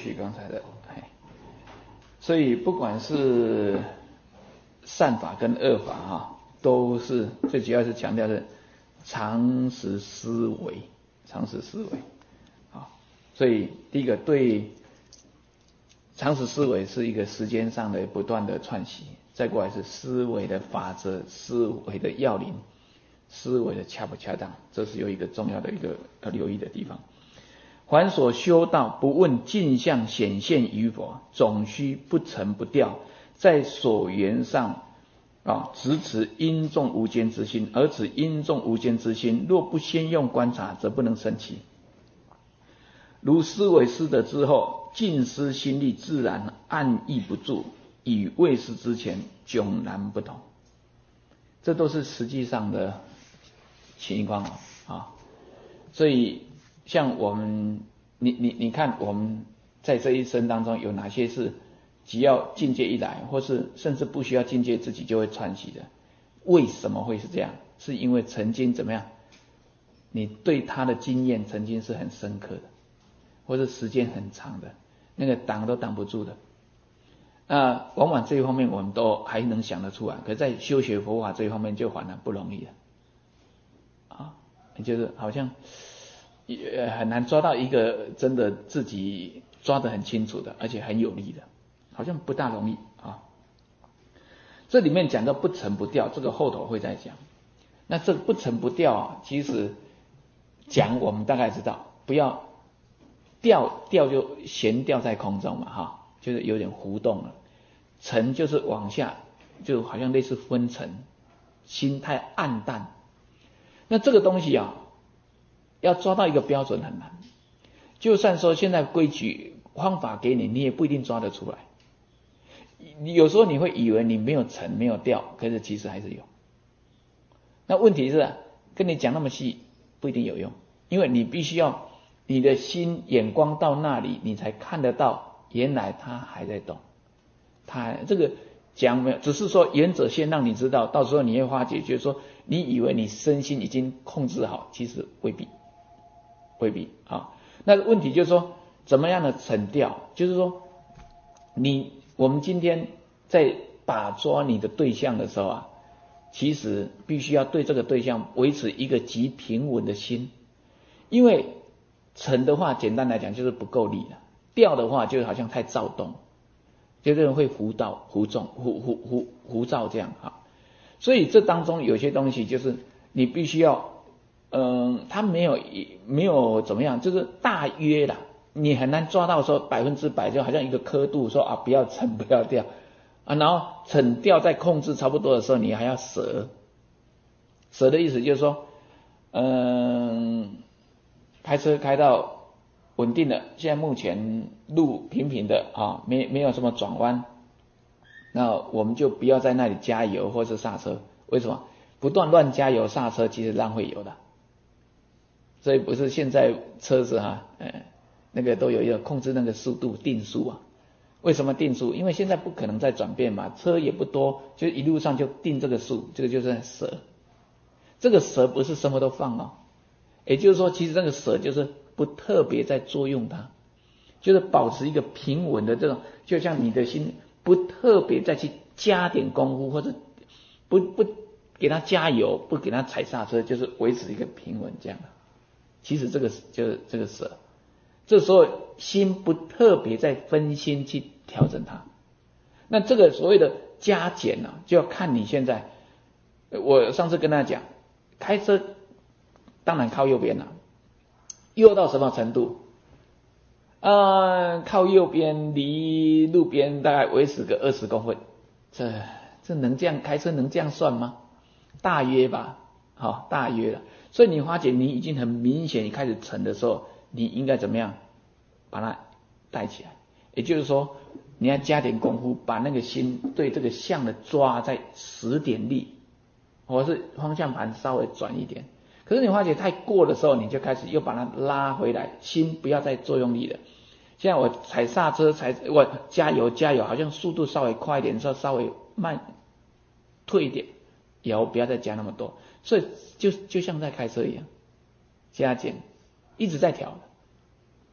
续刚才的，所以不管是善法跟恶法都是最主要是强调的常识思维，所以第一个对常识思维是一个时间上的不断的串习，再过来是思维的法则、思维的要领、思维的恰不恰当，这是有一个重要的一个要留意的地方。凡所修道，不问镜像显现与否，总须不沉不掉，在所缘上直持因众无间之心，而此因众无间之心，若不先用观察，则不能生起。如思维失得之后，静思心力自然按抑不住，与未失之前迥然不同。这都是实际上的情况所以像我们你看我们在这一生当中有哪些是只要境界一来，或是甚至不需要境界自己就会串习的？为什么会是这样？是因为曾经怎么样？你对他的经验曾经是很深刻的，或是时间很长的，那个挡都挡不住的。往往这一方面我们都还能想得出来，可在修学佛法这一方面就反而不容易了就是好像也很难抓到一个真的自己抓得很清楚的，而且很有力的，好像不大容易这里面讲到不沉不掉，这个后头会再讲。那这个不沉不掉其实讲我们大概知道，不要掉就悬吊在空中嘛就是有点浮动了。沉就是往下，就好像类似昏沉，心态暗淡。那这个东西要抓到一个标准很难。就算说现在规矩方法给你，你也不一定抓得出来。有时候你会以为你没有沉没有掉，可是其实还是有。那问题是跟你讲那么细不一定有用，因为你必须要你的心眼光到那里，你才看得到原来它还在动。它这个讲没有，只是说原则先让你知道，到时候你会发觉，就是说你以为你身心已经控制好，其实未必那问题就是说怎么样的沉掉，就是说我们今天在把抓你的对象的时候其实必须要对这个对象维持一个极平稳的心。因为沉的话简单来讲就是不够力了，掉的话就好像太躁动，就这种会浮躁这样所以这当中有些东西就是你必须要它没有怎么样，就是大约啦，你很难抓到说100%，就好像一个刻度说不要沉不要掉然后沉掉在控制差不多的时候，你还要舍的意思就是说开车开到稳定了，现在目前路平平的没有什么转弯，那我们就不要在那里加油或是刹车。为什么？不断乱加油刹车其实浪费油的。所以不是现在车子那个都有一个控制那个速度定速为什么定速？因为现在不可能再转变嘛，车也不多，就一路上就定这个速，这个就是舍。这个舍不是什么都放也就是说其实这个舍就是不特别在作用它，就是保持一个平稳的这种，就像你的心不特别再去加点功夫，或者不给它加油，不给它踩刹车，就是维持一个平稳这样的。其实这个就是这个舍，这时候心不特别在分心去调整它。那这个所谓的加减就要看你现在。我上次跟大家讲，开车当然靠右边右到什么程度靠右边离路边大概维持个20公分，这能这样开车能这样算吗？大约吧大约了。所以你发觉你已经很明显你开始沉的时候，你应该怎么样把它带起来？也就是说你要加点功夫，把那个心对这个相的抓再使点力，或是方向盘稍微转一点。可是你发觉太过的时候，你就开始又把它拉回来，心不要再作用力了。现在我踩刹车我加油好像速度稍微快一点，稍微慢退一点，油不要再加那么多。所以就像在开车一样，加减一直在调。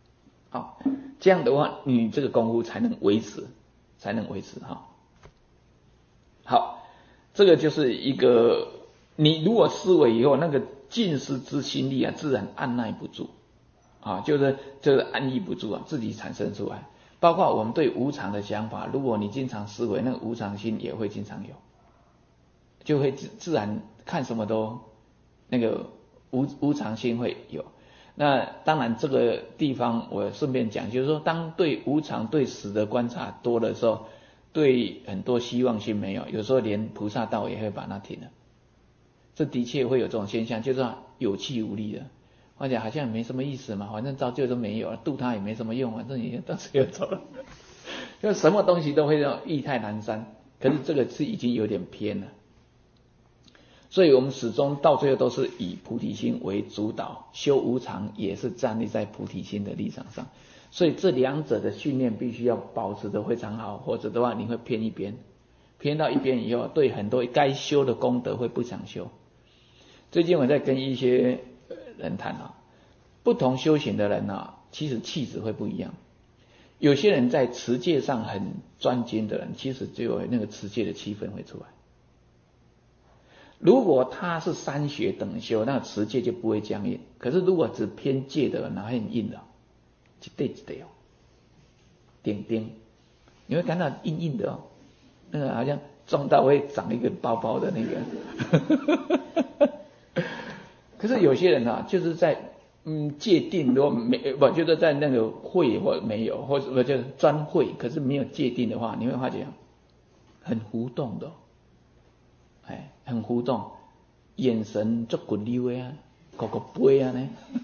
好，这样的话你这个功夫才能维持哈。好，这个就是一个，你如果思维以后，那个尽思之心力啊，自然按耐不住啊，就是安逸不住啊，自己产生出来。包括我们对无常的想法，如果你经常思维，那个无常心也会经常有，就会自然看什么都那个无常心会有。那当然这个地方我顺便讲，就是说当对无常对死的观察多的时候，对很多希望心没有，有时候连菩萨道也会把它停了。这的确会有这种现象，就是有气无力的，或者好像没什么意思嘛，反正照旧都没有了，度它也没什么用，反正你到时又走了，就什么东西都会让意态阑珊。可是这个是已经有点偏了，所以我们始终到最后都是以菩提心为主导，修无常也是站立在菩提心的立场上，所以这两者的训练必须要保持得非常好，或者的话你会偏一边，偏到一边以后，对很多该修的功德会不想修。最近我在跟一些人谈啊，不同修行的人啊，其实气质会不一样。有些人在持戒上很专精的人，其实就有那个持戒的气氛会出来。如果他是三学等修，那个持戒就不会僵硬。可是如果只偏戒的人，那很硬的，一对一对哦，顶顶，你会感到硬硬的哦，那个好像撞到会长一个包包的那个。可是有些人啊，就是在戒定如果没，我觉得在那个会或没有，或者就是专会，可是没有戒定的话，你会发觉很浮动的，很浮动，眼神足滚溜的啊，个背啊呢，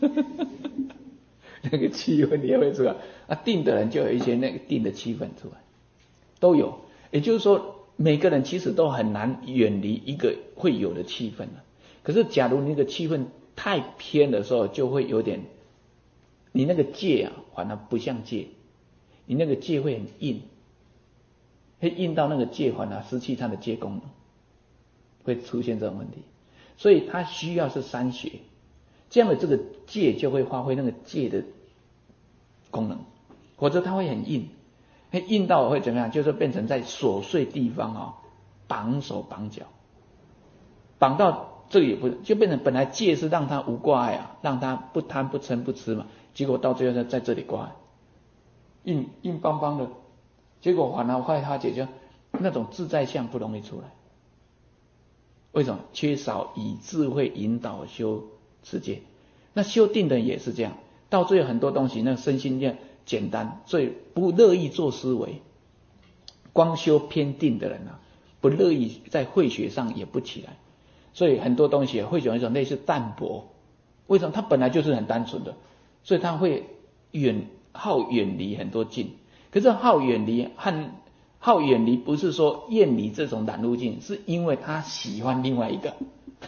那个气氛也会出来啊。定的人就有一些那个定的气氛出来，都有。也就是说，每个人其实都很难远离一个会有的气氛了。可是，假如那个气氛太偏的时候，就会有点，你那个戒啊，反而不像戒，你那个戒会很硬，会硬到那个戒反而失去它的戒功能，会出现这种问题。所以它需要是三学，这样的这个戒就会发挥那个戒的功能，否则它会很硬，会硬到会怎么样？就是变成在琐碎地方啊，绑手绑脚，绑到。这个也不就变成本来戒是让他无挂碍啊，让他不贪不嗔不痴嘛，结果到最后在这里挂碍，硬邦邦的，结果反而害他解决那种自在相不容易出来。为什么？缺少以智慧引导修持戒。那修定的人也是这样，到最后很多东西那身心这样简单，所以不乐意做思维。光修偏定的人啊，不乐意在慧学上也不起来。所以很多东西会有一种类似淡泊，为什么？它本来就是很单纯的，所以它会远离很多境。可是好远离不是说厌离这种染污境，是因为他喜欢另外一个，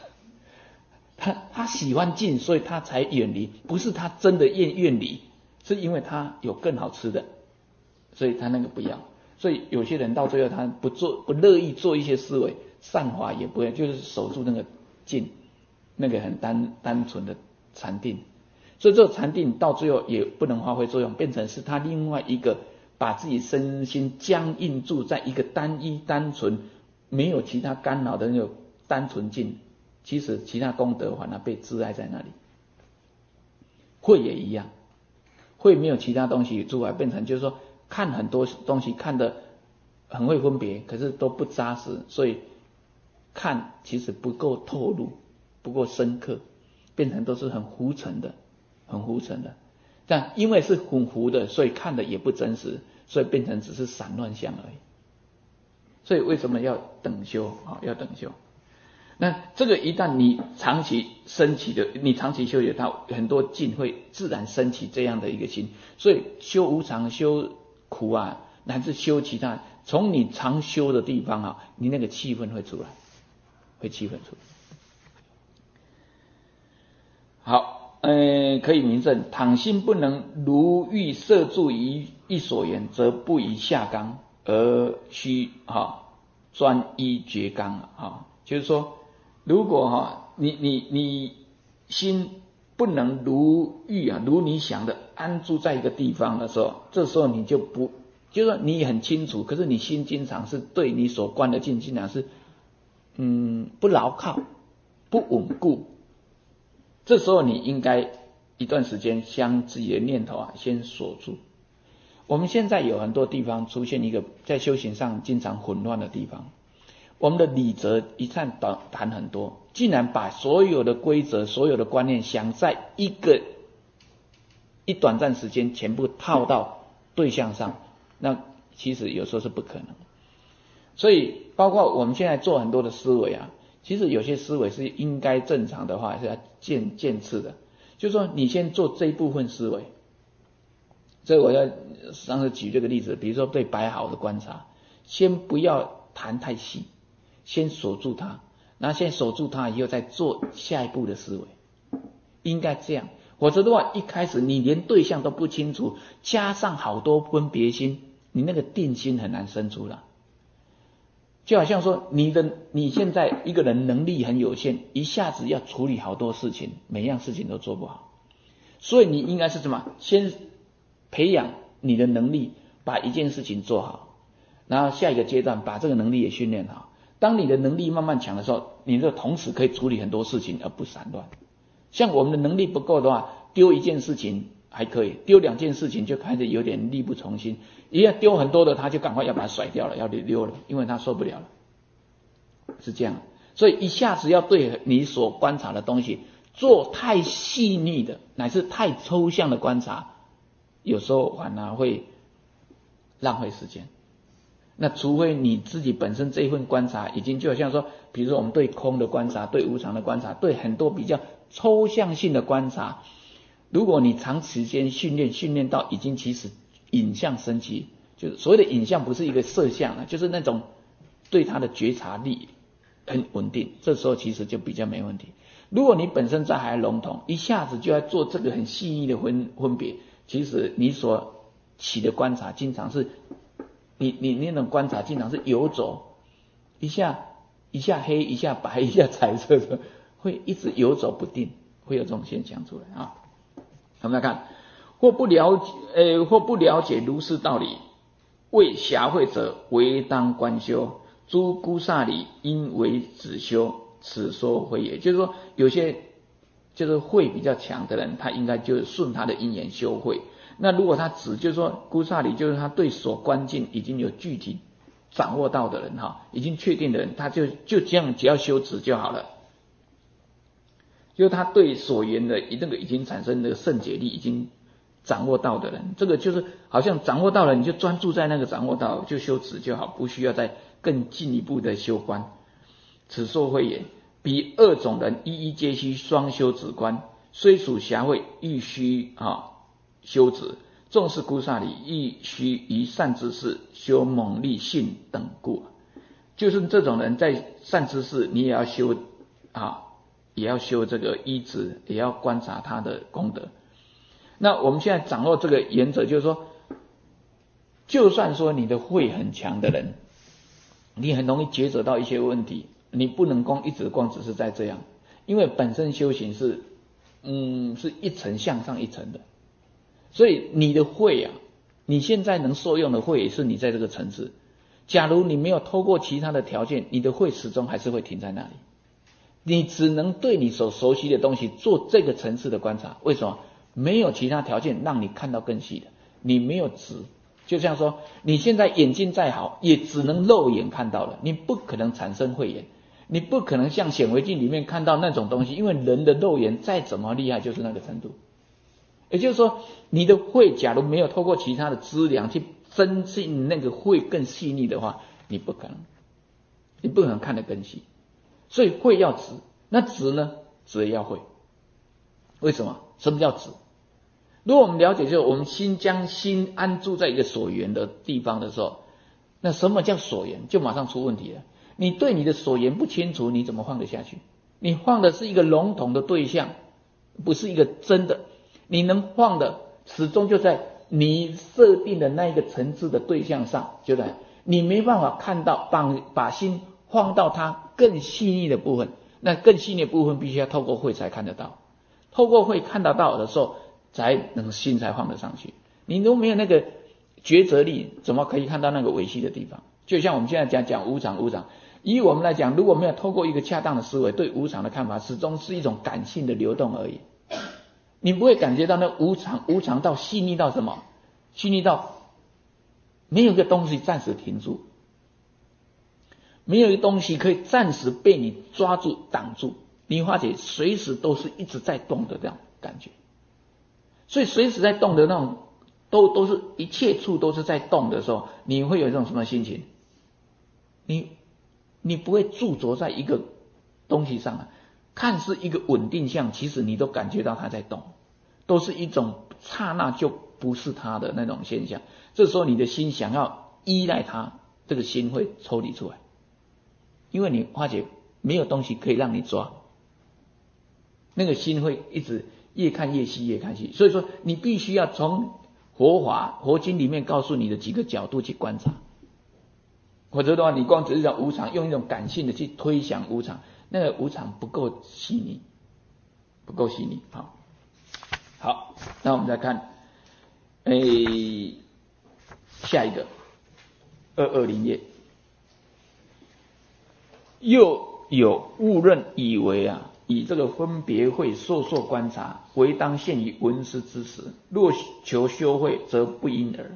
他喜欢境，所以他才远离，不是他真的厌离，是因为他有更好吃的，所以他那个不要。所以有些人到最后他不乐意做一些思维，善法也不会，就是守住那个静，那个很单纯的禅定。所以这个禅定到最后也不能发挥作用，变成是他另外一个把自己身心僵硬住在一个单一单纯没有其他干扰的那种单纯境，其实其他功德反而被窒碍在那里。慧也一样，慧没有其他东西出来，变成就是说看很多东西看得很会分别，可是都不扎实，所以看其实不够透露，不够深刻，变成都是很浮沉的。但因为是很糊的，所以看的也不真实，所以变成只是散乱相而已。所以为什么要等修啊？要等修。那这个一旦你长期升起的，你长期修也到很多境会自然升起这样的一个心。所以修无常、修苦啊，乃至修其他，从你常修的地方啊，你那个气氛会出来，好，可以明证，倘心不能如欲摄住于一所缘，则不宜下纲，而须专一觉纲啊。就是说，如果你心不能如欲啊，如你想的安住在一个地方的时候，这时候你就不，就是说你很清楚，可是你心经常是对你所观的境经常是不牢靠、不稳固。这时候你应该一段时间将自己的念头啊先锁住。我们现在有很多地方出现一个在修行上经常混乱的地方，我们的理则一谈很多，竟然把所有的规则、所有的观念想在一短暂时间全部套到对象上，那其实有时候是不可能。所以包括我们现在做很多的思维啊，其实有些思维是应该正常的话是要渐次的，就是说你先做这一部分思维。所以我要上次举这个例子，比如说对摆好的观察，先不要谈太细，先锁住它，然后先锁住它以后再做下一步的思维，应该这样。否则的话，一开始你连对象都不清楚，加上好多分别心，你那个定心很难生出来。就好像说你现在一个人能力很有限，一下子要处理好多事情，每样事情都做不好，所以你应该是什么？先培养你的能力，把一件事情做好，然后下一个阶段把这个能力也训练好。当你的能力慢慢强的时候，你就同时可以处理很多事情而不散乱。像我们的能力不够的话，丢一件事情还可以，丢2件事情就开始有点力不从心，一要丢很多的，他就赶快要把它甩掉了，要溜了，因为他受不了了，是这样。所以一下子要对你所观察的东西做太细腻的乃至太抽象的观察，有时候反而会浪费时间。那除非你自己本身这一份观察已经就好像说，比如说我们对空的观察，对无常的观察，对很多比较抽象性的观察，如果你长时间训练到已经其实影像升级，就是所谓的影像不是一个色相啊，就是那种对它的觉察力很稳定，这时候其实就比较没问题。如果你本身在还笼统，一下子就要做这个很细腻的分别，其实你所起的观察经常是你那种观察经常是游走，一下黑，一下白，一下彩色的，会一直游走不定，会有这种现象出来啊。我们来看，或不了解如是道理，为狭慧者唯当观修，诸孤萨理应为止修，此说慧也。就是说有些就是慧比较强的人，他应该就顺他的因缘修慧。那如果他就是说孤萨理，就是他对所观境已经有具体掌握到的人哈，已经确定的人，他就这样只要修止就好了。就是他对所缘的那个已经产生的圣解力已经掌握到的人，这个就是好像掌握到了，你就专注在那个掌握到就修止就好，不需要再更进一步的修观。此说慧也。彼2种人一皆须双修止观，虽属狭慧，亦须修止。纵是孤萨理，亦须于善知识修猛力性等故。就是这种人在善知识，你也要修也要修这个依止，也要观察他的功德。那我们现在掌握这个原则，就是说，就算说你的慧很强的人，你很容易抉择到一些问题，你不能一直只是在这样，因为本身修行是一层向上一层的，所以你的慧啊，你现在能受用的慧也是你在这个层次。假如你没有透过其他的条件，你的慧始终还是会停在那里。你只能对你所熟悉的东西做这个层次的观察。为什么？没有其他条件让你看到更细的，你没有止。就像说你现在眼睛再好，也只能肉眼看到了，你不可能产生慧眼，你不可能像显微镜里面看到那种东西，因为人的肉眼再怎么厉害就是那个程度。也就是说，你的慧假如没有透过其他的资粮去增进那个慧更细腻的话，你不可能看得更细。所以慧要止，那止呢？止也要慧。为什么？什么叫止？如果我们了解，就是我们将心安住在一个所缘的地方的时候，那什么叫所缘？就马上出问题了。你对你的所缘不清楚，你怎么放得下去？你放的是一个笼统的对象，不是一个真的。你能放的始终就在你设定的那一个层次的对象上，就在你没办法看到，把心放到它更细腻的部分，那更细腻的部分必须要透过慧才看得到。 透过会看得到的时候，才能心才放得上去。你都没有那个抉择力，怎么可以看到那个维系的地方？就像我们现在讲无常，以我们来讲，如果没有透过一个恰当的思维，对无常的看法，始终是一种感性的流动而已。你不会感觉到那无常到细腻到什么？细腻到没有一个东西暂时停住，没有一个东西可以暂时被你抓住挡住，你发觉随时都是一直在动的这样感觉。所以随时在动的那种，都是一切处都是在动的时候，你会有一种什么心情？你不会驻着在一个东西上啊，看似一个稳定相，其实你都感觉到它在动，都是一种刹那就不是它的那种现象。这时候你的心想要依赖它，这个心会抽离出来，因为你发觉没有东西可以让你抓，那个心会一直越看越细，越看细。所以说你必须要从佛经里面告诉你的几个角度去观察，否则的话，你光只是讲无常，用一种感性的去推想无常，那个无常不够细腻，不够细腻。好，那我们再看，下一个220页，又有误认以为以这个分别会烁烁观察，唯当现于闻思之时，若求修慧，则不因耳。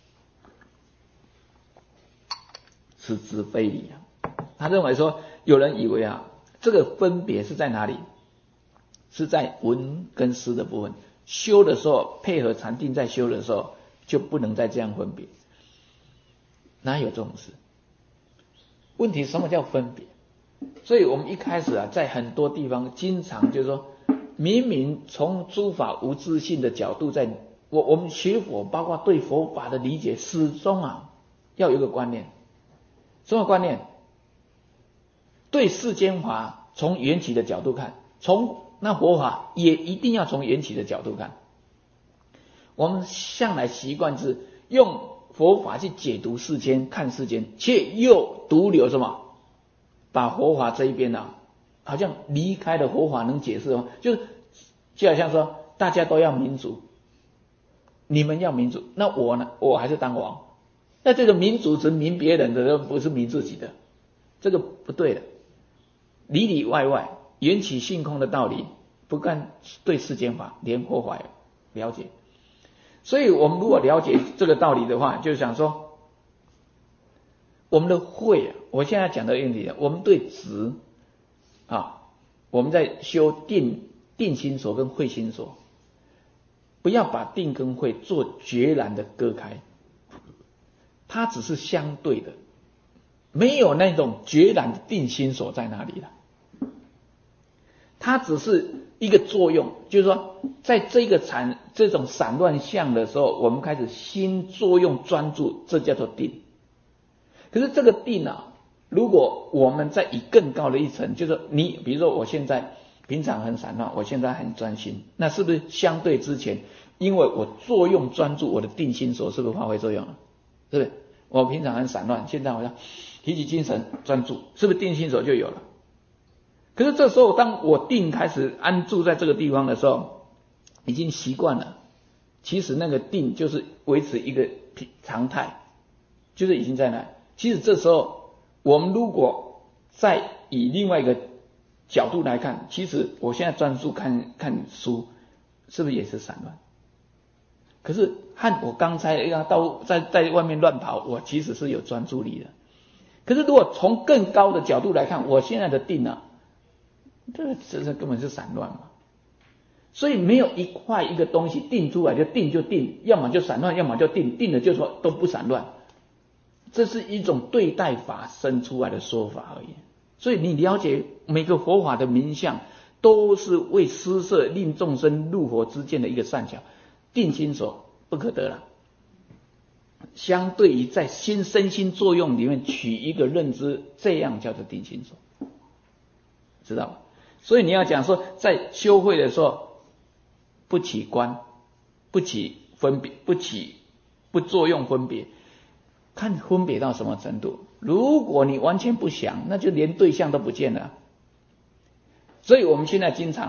此之非理他认为说，有人以为这个分别是在哪里？是在闻跟思的部分。修的时候，配合禅定在修的时候，就不能再这样分别。哪有这种事？问题什么叫分别？所以我们一开始在很多地方经常就是说，明明从诸法无自性的角度我们学佛，包括对佛法的理解，始终要有一个观念。什么观念？对世间法从缘起的角度看，从那佛法也一定要从缘起的角度看。我们向来习惯是用佛法去解读世间，看世间，却又独留什么？把佛法这一边好像离开了佛法能解释就好像说大家都要民主，你们要民主，那我呢？我还是当王。那这个民主是民别人的，不是民自己的，这个不对的。里里外外缘起性空的道理，不干对世间法连佛法了解。所以我们如果了解这个道理的话，就想说我们的慧我现在讲的问题，我们对执我们在修定心所跟慧心所，不要把定跟慧做决然的割开，它只是相对的，没有那种决然的定心所在哪里了。它只是一个作用，就是说在这种散乱相的时候，我们开始心作用专注，这叫做定。可是这个定如果我们再以更高的一层，就是你比如说我现在平常很散乱，我现在很专心，那是不是相对之前，因为我作用专注，我的定心所是不是发挥作用了？是不是？我平常很散乱，现在好像提起精神专注，是不是定心所就有了？可是这时候当我定开始安住在这个地方的时候，已经习惯了，其实那个定就是维持一个常态，就是已经在那。其实这时候我们如果再以另外一个角度来看，其实我现在专注看书，是不是也是散乱？可是和我刚才在外面乱跑，我其实是有专注力的。可是如果从更高的角度来看，我现在的定这根本是散乱嘛。所以没有一个东西定出来就定，要么就散乱，要么就定了就说都不散乱。这是一种对待法生出来的说法而已。所以你了解每个佛法的名相，都是为施设令众生入佛之见的一个善巧。定心所不可得了，相对于在身心作用里面取一个认知，这样叫做定心所，知道吗？所以你要讲说，在修慧的时候，不起观，不起分别，不作用分别，看分别到什么程度。如果你完全不想，那就连对象都不见了。所以我们现在经常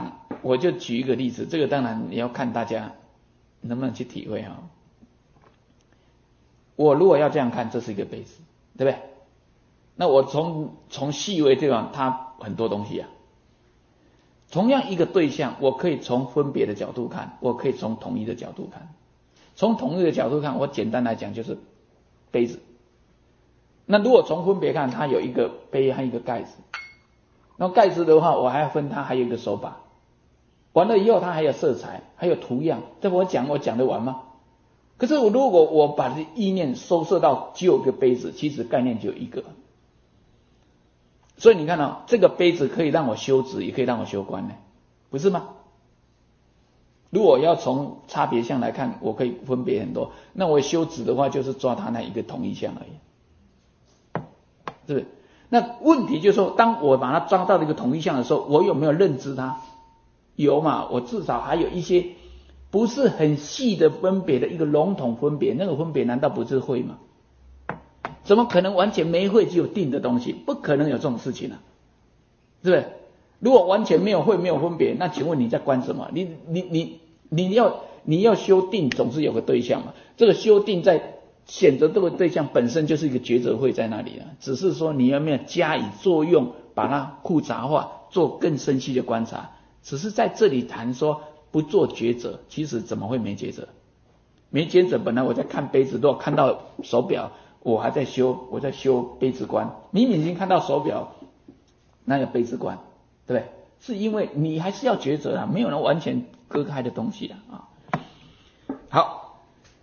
我就举一个例子，这个当然你要看大家能不能去体会哈。我如果要这样看，这是一个杯子，对不对？那我从细微地方，它很多东西啊。同样一个对象，我可以从分别的角度看，我可以从统一的角度看。从统一的角度看，我简单来讲就是杯子。那如果从分别看，它有一个杯和一个盖子。那盖子的话，我还要分它还有一个手把。完了以后，它还有色彩，还有图样。这我讲得完吗？可是如果我把这意念收摄到只有一个杯子，其实概念只有一个。所以你看到这个杯子可以让我修止，也可以让我修观呢，不是吗？如果要从差别相来看，我可以分别很多。那我修止的话，就是抓它那一个统一相而已，是不是？那问题就是说，当我把它抓到这个统一相的时候，我有没有认知它？有嘛？我至少还有一些不是很细的分别的一个笼统分别，那个分别难道不是会吗？怎么可能完全没会只有定的东西？不可能有这种事情啊，是不是？如果完全没有会没有分别，那请问你在观什么？你要修定，总是有个对象嘛。这个修定在选择这个对象本身就是一个抉择会在那里啊，只是说你有没有加以作用，把它复杂化，做更深细的观察。只是在这里谈说不做抉择，其实怎么会没抉择？没抉择，本来我在看杯子，如果看到手表，我在修杯子观，明明已经看到手表，那个杯子观，对不对？是因为你还是要抉择啊，没有人完全割开的东西的啊。好，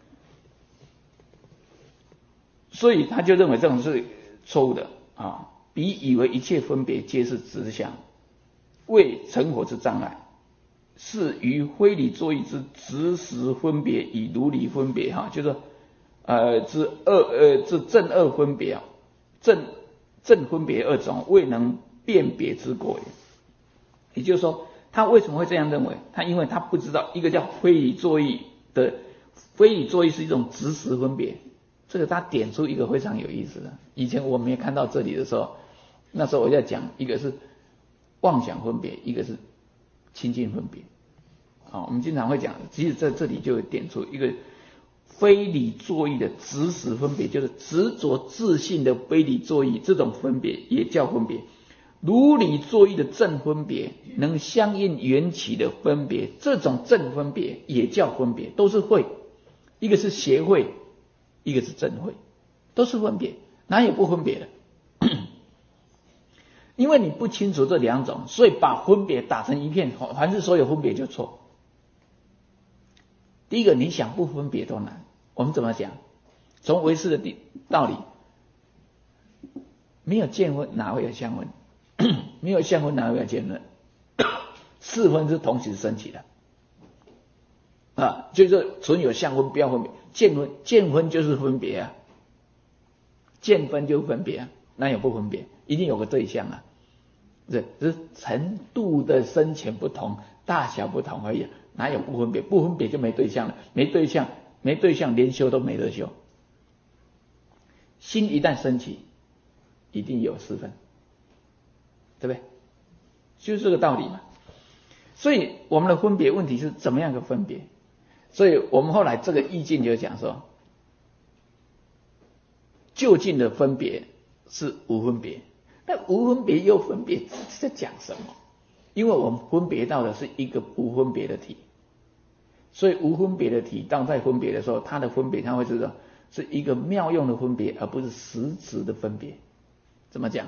所以他就认为这种是错误的啊，彼以为一切分别皆是执相，为成佛之障碍，是于非理作意之执实分别与如理分别哈，就是之正恶分别啊，正分别二种未能辨别之过也。也就是说，他为什么会这样认为？因为他不知道一个叫非理作意的，非理作意是一种执实分别。这个他点出一个非常有意思的。以前我没看到这里的时候，那时候我在讲一个是妄想分别，一个是清净分别。我们经常会讲，其实在这里就点出一个非理作意的执实分别，就是执着自信的非理作意，这种分别也叫分别。如理作意的正分别，能相应缘起的分别，这种正分别也叫分别，都是会，一个是邪会，一个是正会，都是分别，哪有不分别的？因为你不清楚这两种，所以把分别打成一片，凡是所有分别就错。第一个，你想不分别都难。我们怎么讲？从唯识的道理，没有见分哪会有相分？没有相分哪会有见分？四分是同时升起的啊，就是纯有相分，不要分别。见分就是分别啊，见分就是分别啊，哪有不分别？一定有个对象啊，只是程度的深浅不同，大小不同而已，哪有不分别？不分别就没对象了，没对象连修都没得修。心一旦升起，一定有四分，对不对？就是这个道理嘛。所以我们的分别问题是怎么样的分别？所以我们后来这个意境就讲说，究竟的分别是无分别，那无分别又分别在讲什么？因为我们分别到的是一个不分别的体，所以无分别的体当在分别的时候，它的分别它会是一个妙用的分别，而不是实质的分别。怎么讲？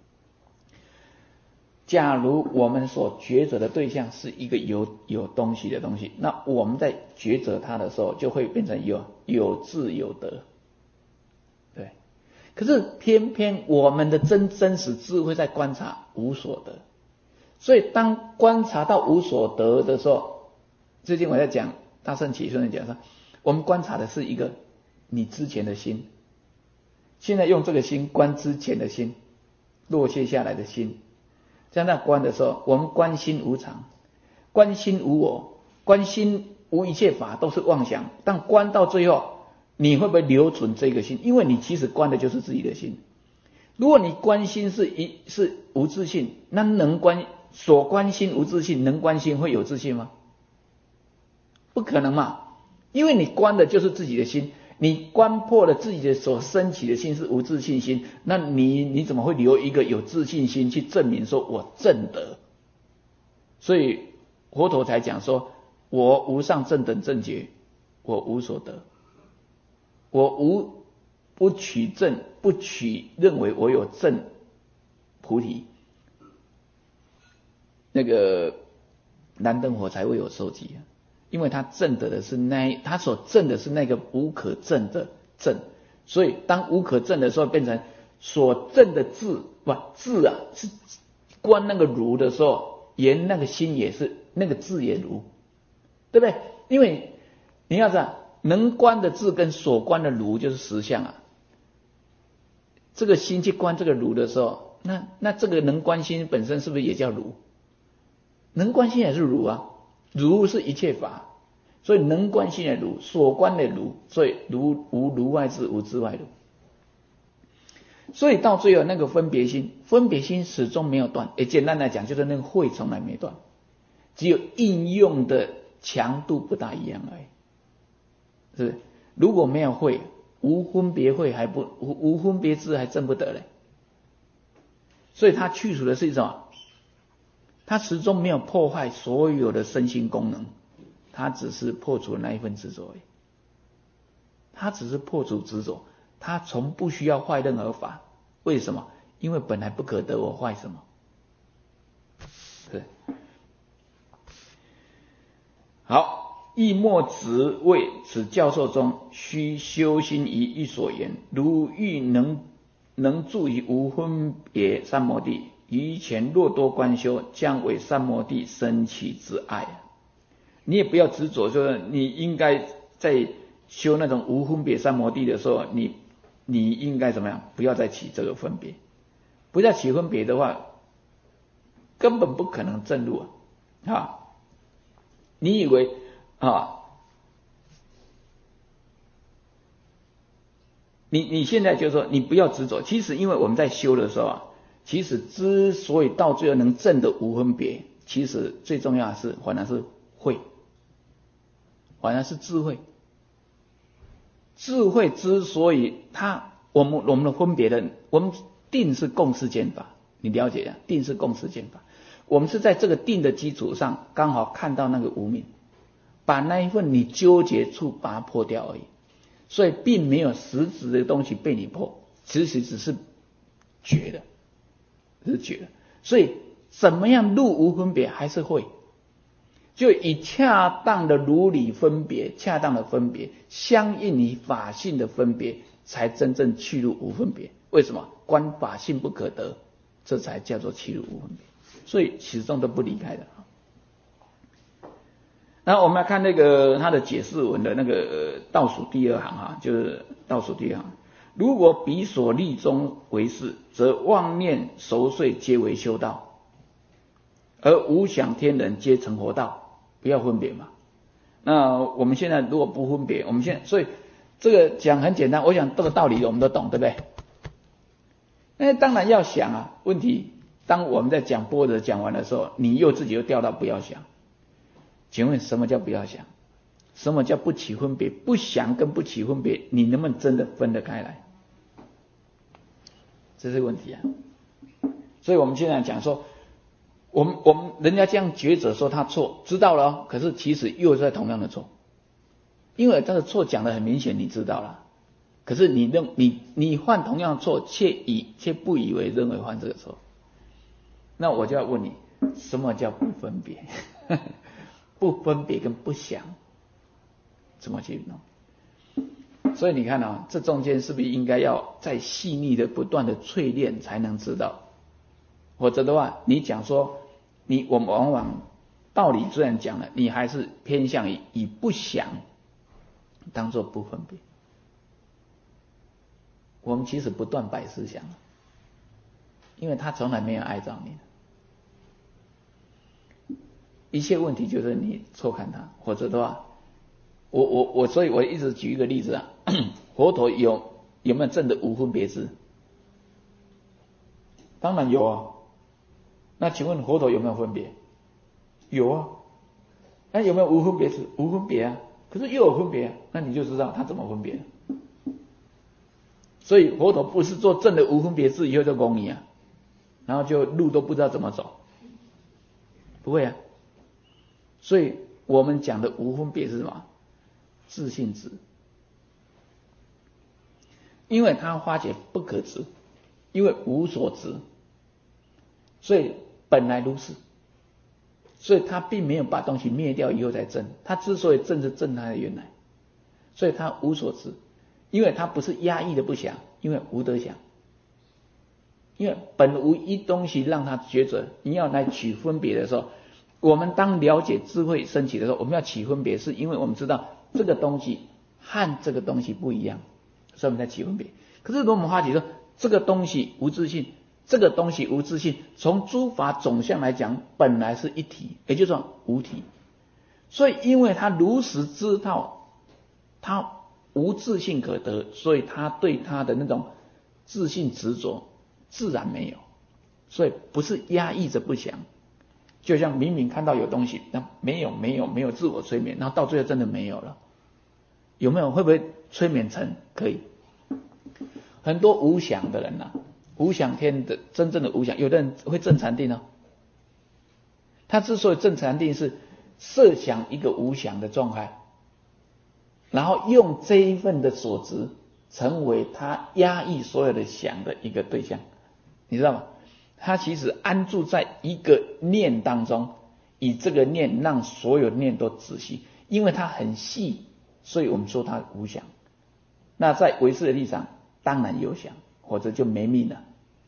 假如我们所抉择的对象是一个有东西的东西，那我们在抉择它的时候，就会变成有智有得，对。可是偏偏我们的真实智慧在观察无所得，所以当观察到无所得的时候，最近我在讲大圣起顺的讲说，我们观察的是一个你之前的心，现在用这个心观之前的心，落卸下来的心。在那观的时候，我们观心无常，观心无我，观心无一切法，都是妄想。但观到最后，你会不会留存这个心？因为你其实观的就是自己的心。如果你观心是无自性，那能观所观心无自性，能观心会有自性吗？不可能嘛，因为你观的就是自己的心，你观破了自己的所升起的心是无自性心，那你怎么会留一个有自信心去证明说我证得？所以佛陀才讲说，我无上正等正觉，我无所得，我不取正，不取认为我有正菩提。那个燃灯佛才会有受记，因为他证得的是他所证的是那个无可证的证，所以当无可证的时候，变成所证的智是观那个如的时候，言那个心也是那个智也如，对不对？因为你要知道，能观的智跟所观的如就是实相啊。这个心去观这个如的时候，那这个能观心本身是不是也叫如？能观心也是如啊，如是一切法，所以能观心的如，所观的如，所以如无如外智，无智外如。所以到最后那个分别心始终没有断。简单来讲，就是那个慧从来没断，只有应用的强度不大一样而已。是不是？如果没有慧，无分别慧还不无分别智还证不得嘞。所以它去除的是一种，它始终没有破坏所有的身心功能，它只是破除那一份执着而已。它只是破除执着，它从不需要坏任何法。为什么？因为本来不可得，我坏什么？是。好，亦莫执为此教授中，须修心于一所言，如欲能住于无分别三摩地，于前若多观修，将为三摩地生起之爱。你也不要执着说你应该在修那种无分别三摩地的时候，你应该怎么样？不要再起这个分别，不再起分别的话，根本不可能证入啊！你以为你现在就说你不要执着，其实因为我们在修的时候其实之所以到最后能证的无分别，其实最重要的是反而是慧，反而是智慧。智慧之所以我们的分别的，我们定是共识见法，你了解呀？定是共识见法，我们是在这个定的基础上，刚好看到那个无明，把那一份你纠结处把它破掉而已，所以并没有实质的东西被你破，其实只是觉的，只是觉的。所以怎么样入无分别还是会。就以恰当的如理分别，恰当的分别相应于法性的分别，才真正去入无分别。为什么？观法性不可得，这才叫做去入无分别。所以始终都不离开的。然后我们来看那个他的解释文的那个倒数第二行就是倒数第二行。如果彼所立中为是，则妄念熟睡皆为修道，而无想天人皆成佛道。不要分别嘛。那我们现在如果不分别，我们现在所以这个讲很简单，我想这个道理我们都懂，对不对？那当然要想问题当我们在讲般若讲完的时候，你又自己又掉到不要想。请问什么叫不要想？什么叫不起分别？不想跟不起分别，你能不能真的分得开来？这是问题所以我们现在讲说，我们人家这样抉择说他错，知道了可是其实又在同样的错，因为他的错讲得很明显，你知道了，可是你犯同样的错，却不以为认为犯这个错，那我就要问你，什么叫不分别？不分别跟不想怎么去弄？所以你看这中间是不是应该要再细腻的不断的淬炼才能知道？否则的话，你讲说我们往往道理虽然讲了，你还是偏向于以不想当做不分别。我们其实不断摆思想，因为他从来没有爱着你，一切问题就是你错看他。否则的话，所以我一直举一个例子佛陀有没有证的无分别智？当然有那请问佛陀有没有分别？有啊。那有没有无分别智？无分别啊。可是又有分别啊，那你就知道他怎么分别了。所以佛陀不是做正的无分别智以后就拱你啊，然后就路都不知道怎么走，不会啊。所以我们讲的无分别是什么？自性执。因为他发觉不可执，因为无所执，所以本来如是，所以他并没有把东西灭掉以后才证。他之所以证是证他的原来，所以他无所执，因为他不是压抑的不想，因为无得想，因为本无一东西让他抉择。你要来取分别的时候，我们当了解智慧升起的时候，我们要起分别，是因为我们知道这个东西和这个东西不一样，所以我们才起分别。可是如果我们发觉说这个东西无自性，这个东西无自性，从诸法总相来讲本来是一体，也就是说无体。所以因为他如实知道他无自性可得，所以他对他的那种自性执着自然没有，所以不是压抑着不想。就像明明看到有东西，那没有自我催眠，然后到最后真的没有了，有没有？会不会催眠成？可以。很多无想的人啊，无想天的真正的无想，有的人会证禅定哦。他之所以证禅定是设想一个无想的状态，然后用这一份的所执成为他压抑所有的想的一个对象，你知道吗？他其实安住在一个念当中，以这个念让所有念都仔细，因为它很细，所以我们说它无想。那在唯识的立场，当然有想，或者就没命了。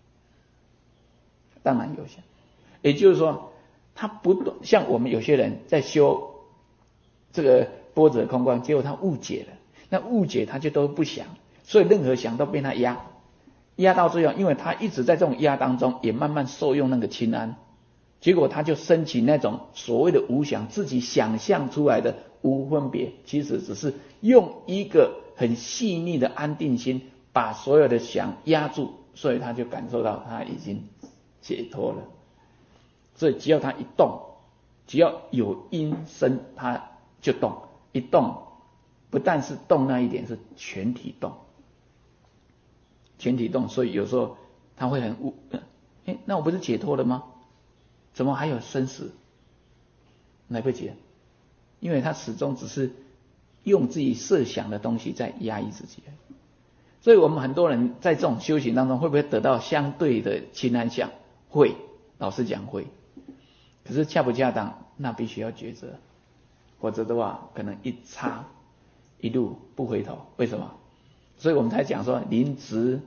当然有想，也就是说，他不懂。像我们有些人在修这个般若空观，结果他误解了，那误解他就都不想，所以任何想都被他压到最后，因为他一直在这种压当中，也慢慢受用那个清安，结果他就升起那种所谓的无想，自己想象出来的无分别，其实只是用一个很细腻的安定心把所有的想压住，所以他就感受到他已经解脱了。所以只要他一动，只要有音声，他就动，一动不但是动那一点，是全体动。全体动，所以有时候他会很那我不是解脱了吗？怎么还有生死？来不及了，因为他始终只是用自己设想的东西在压抑自己。所以我们很多人在这种修行当中，会不会得到相对的清安想？会，老实讲会。可是恰不恰当，那必须要抉择，否则的话，可能一插一路不回头。为什么？所以我们才讲说，临执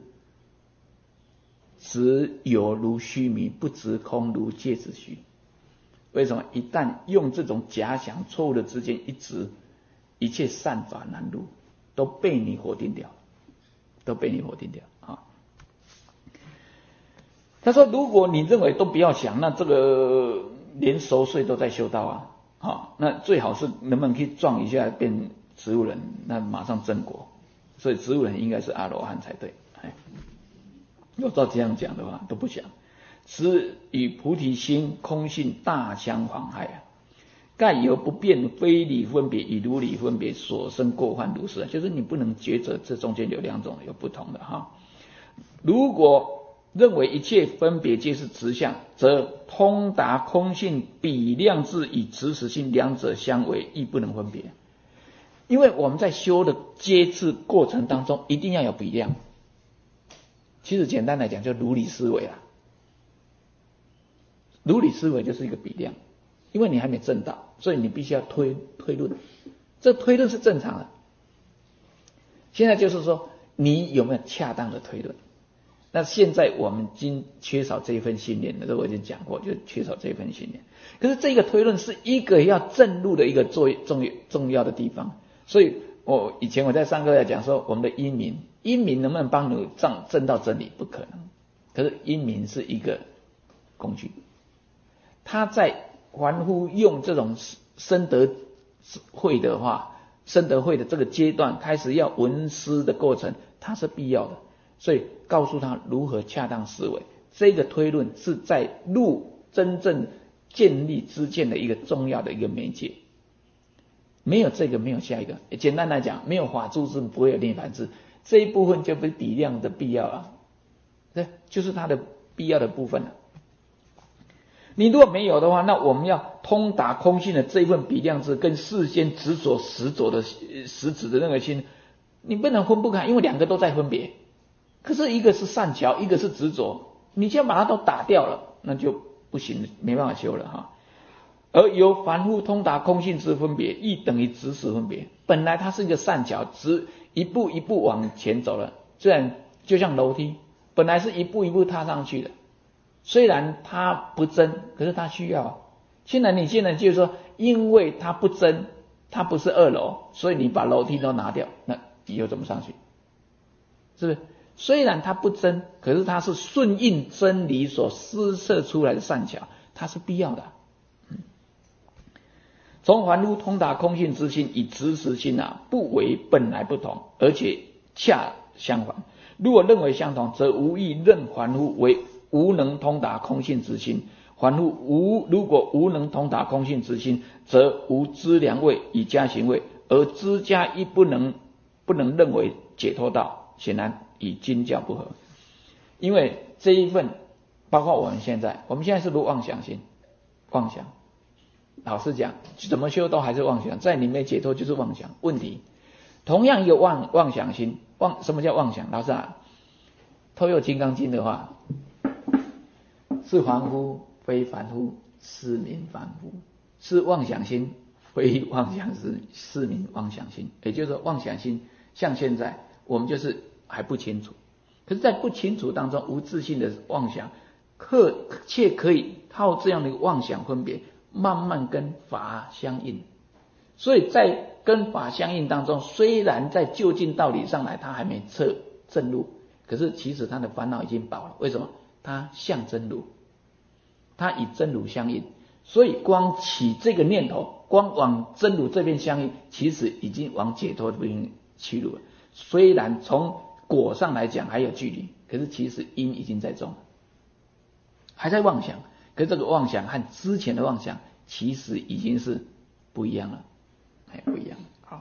有如虚迷，不执空如芥子虚。为什么？一旦用这种假想错误的之间一执，一切善法难入，都被你否定掉，啊！他说，如果你认为都不要想，那这个连熟睡都在修道啊，那最好是能不能去撞一下变植物人，那马上正果。所以植物人应该是阿罗汉才对。要照这样讲的话，都不想，此与菩提心空性大相妨害啊！盖有不变非理分别与如理分别所生过患如是，就是你不能抉择，这中间有两种有不同的哈。如果认为一切分别皆是执相，则通达空性比量智与执实性两者相违，亦不能分别。因为我们在修的阶次过程当中，一定要有比量。其实简单来讲，就如理思维啦。如理思维就是一个比量，因为你还没证到，所以你必须要推论。这推论是正常的。现在就是说，你有没有恰当的推论？那现在我们今缺少这一份信念，这我已经讲过，就缺少这一份信念。可是这个推论是一个要证入的一个重要的地方。所以以前我在上课在讲说，我们的因明能不能帮你证到真理？不可能。可是因明是一个工具，他在凡夫用这种生得慧的话，生得慧的这个阶段开始要闻思的过程，它是必要的。所以告诉他如何恰当思维，这个推论是在入真正建立知见的一个重要的一个媒介。没有这个，没有下一个。简单来讲，没有法住智，不会有涅槃智，这一部分就不是比量的必要啊，对，就是它的必要的部分了。你如果没有的话，那我们要通达空性的这一份比量智，跟世间执着实着的实质的那个心，你不能分不开，因为两个都在分别。可是一个是善巧，一个是执着，你先把它都打掉了，那就不行，没办法修了哈。而由凡夫通达空性之分别，亦等于执实分别。本来它是一个善巧，只一步一步往前走了，虽然就像楼梯，本来是一步一步踏上去的，虽然它不真，可是它需要。现在就是说，因为它不真，它不是2楼，所以你把楼梯都拿掉，那以后怎么上去？是不是？虽然它不真，可是它是顺应真理所施设出来的善巧，它是必要的。从凡夫通达空性之心与执实心不为本来不同，而且恰相反。如果认为相同，则无意认凡夫为无能通达空性之心。凡夫如果无能通达空性之心，则无知良位以加行位，而知家亦不能认为解脱道，显然与经教不合。因为这一份，包括我们现在是不是妄想心？妄想。老实讲，怎么修都还是妄想，在你没解脱就是妄想。问题同样一个妄想心，什么叫妄想？老实讲，透用金刚经的话，是凡夫非凡夫，是名凡夫；是妄想心非妄想心，是名妄想心。也就是说，妄想心像现在我们就是还不清楚，可是在不清楚当中，无自性的妄想却可以靠这样的一个妄想分别，慢慢跟法相应。所以在跟法相应当中，虽然在究竟道理上来他还没测正路，可是其实他的烦恼已经饱了。为什么？他向真如，他与真如相应，所以光起这个念头，光往真如这边相应，其实已经往解脱这边去路了。虽然从果上来讲还有距离，可是其实因已经在种了，还在妄想。可是这个妄想和之前的妄想其实已经是不一样了，不一样。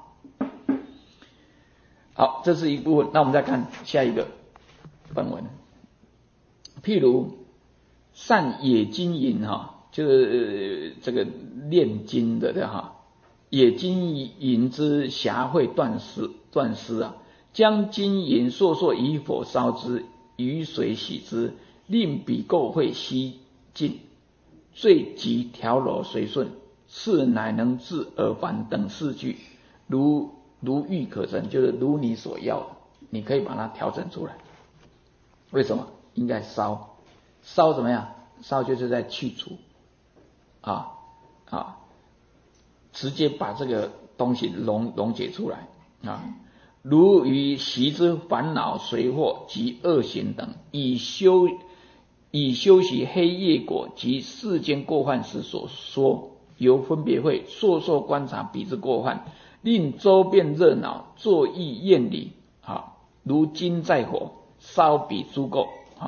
好，这是一部分。那我们再看下一个本文。譬如善冶金银就是这个炼金的冶金银之匣会断丝将金银烁烁以火烧之，于水洗之，令彼垢秽悉尽，最极调柔随顺，是乃能治耳烦等四句，如欲可成，就是如你所要的，你可以把它调整出来。为什么？应该烧怎么样？烧就是在去除直接把这个东西溶解出来如于习之烦恼随惑及恶行等，以修习黑业果及世间过患时所说，由分别会烁烁观察彼之过患，令周边热闹，作意厌离如金在火，烧彼诸垢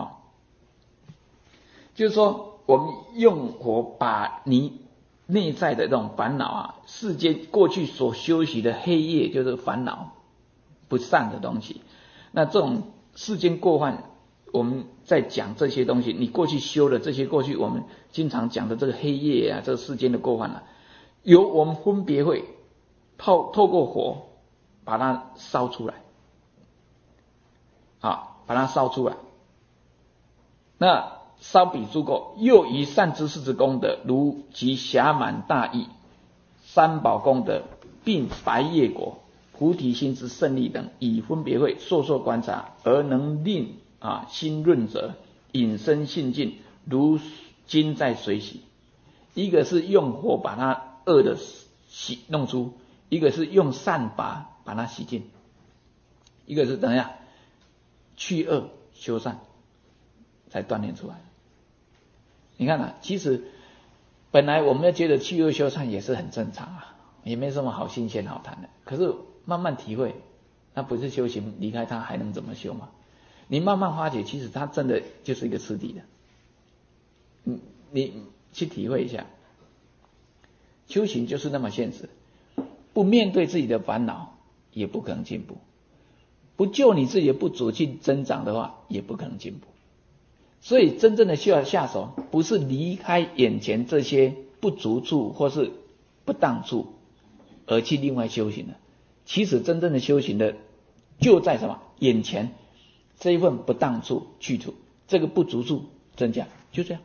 就是说，我们用火把你内在的这种烦恼世间过去所修习的黑业，就是烦恼不善的东西。那这种世间过患，我们在讲这些东西，你过去修的这些，过去我们经常讲的这个黑业这个世间的过患由我们分别会透过火把它烧出来把它烧出来。那烧彼诸垢，又以善知识之功德，如其暇满大义、三宝功德，并白业果、菩提心之胜利等，以分别会烁烁观察，而能令心润者，引生信境，如金在水洗。一个是用火把它恶的弄出，一个是用善法把它洗净，一个是怎样去恶修善才锻炼出来。你看其实本来我们要觉得去恶修善也是很正常也没什么好新鲜好谈的。可是慢慢体会，那不是修行离开它还能怎么修吗？你慢慢发觉，其实它真的就是一个次第的。 你去体会一下，修行就是那么现实，不面对自己的烦恼，也不可能进步；不就你自己的不足去增长的话，也不可能进步。所以真正的需要下手，不是离开眼前这些不足处或是不当处，而去另外修行的。其实真正的修行的，就在什么？眼前这一份不当处去除，这个不足处增加，就这样。